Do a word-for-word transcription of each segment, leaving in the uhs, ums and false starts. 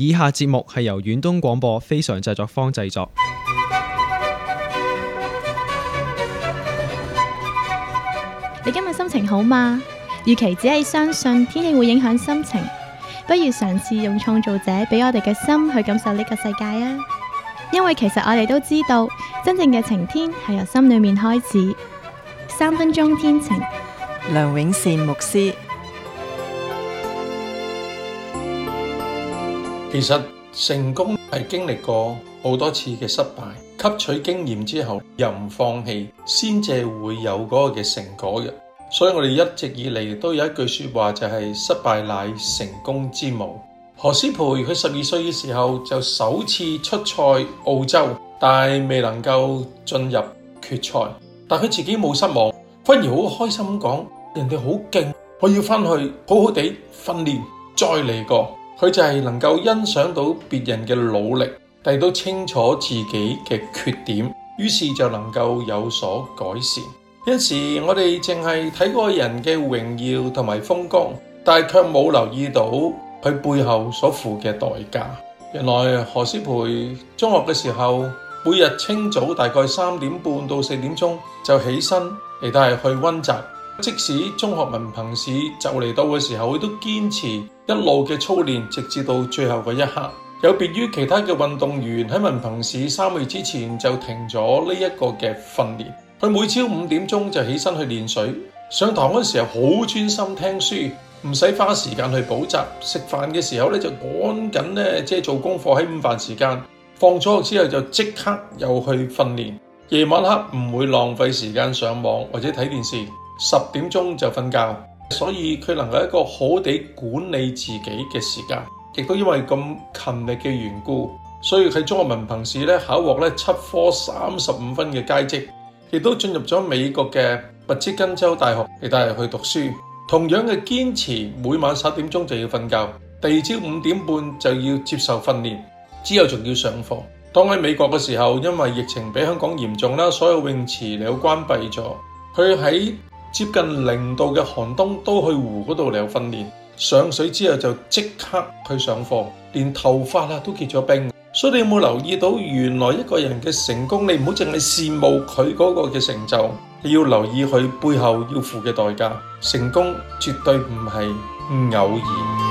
以下節目係由遠東廣播非常製作坊製作。 你今日心情好嗎？與其只係相信天氣會影響心情，不如嘗試用創造者俾我哋嘅心去感受呢個世界啊！因為其實我哋都知道，真正嘅晴天係由心裏面開始。三分鐘天晴， 梁永善牧師。 其實成功係經歷過好多次嘅失敗，吸取經驗之後又唔放棄，先至會有嗰個嘅成果嘅。所以我哋一直以嚟都有一句說話，就係失敗乃成功之母。何詩蓓佢十二歲嘅時候就首次出賽澳洲，但係未能夠進入決賽。但佢自己冇失望，反而好開心咁講：人哋好勁，我要翻去好好地訓練，再嚟過。佢就係能夠欣賞到別人嘅努力，但都清楚自己嘅缺點，於是就能夠有所改善。有時我哋淨係睇嗰個人嘅榮耀同埋風光，但係卻冇留意到佢背後所付嘅代價。原來何詩蓓中學嘅時候，每日清早大概三點半到四點鐘就起身嚟到係去溫習。即使中學文憑試就嚟到嘅時候，佢都堅持一路嘅操練，直至到最後嘅一刻。有別於其他嘅運動員喺文憑試三個月之前就停咗呢一個嘅訓練，佢每朝五點鐘就起身去練水。上堂嗰時候好專心聽書，唔使花時間去補習。食飯嘅時候咧就趕緊咧即係做功課喺午飯時間。放咗學之後就即刻又去訓練。夜晚黑唔會浪費時間上網或者睇電視。十點鐘就瞓覺，所以佢能夠一個好地管理自己嘅時間，亦都因為咁勤力嘅緣故，所以喺中學文憑試咧考獲咧七科三十五分嘅佳績，亦都進入咗美國嘅密芝根州大學嚟帶入去讀書。同樣嘅堅持，每晚十點鐘就要瞓覺，第二朝五點半就要接受訓練，之後仲要上課。當喺美國嘅時候，因為疫情比香港嚴重啦，所有泳池嚟到關閉咗，佢喺接近零度嘅寒冬都去湖嗰度嚟訓練，上水之後就即刻去上課，連頭髮啊都結咗冰。所以你有冇留意到，原來一個人嘅成功，你唔好淨係羨慕佢嗰個嘅成就，你要留意佢背後要付嘅代價。成功絕對唔係偶然。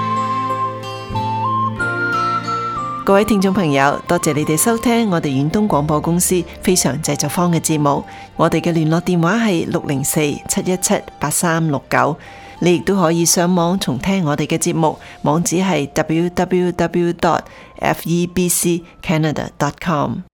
各位聽眾朋友，多謝你哋收聽我哋遠東廣播公司非常製作坊嘅節目。我哋嘅聯絡電話係六零四七一七八三六九。你亦都可以上網重聽我哋嘅節目，網址係 w w w dot f e b c canada dot com。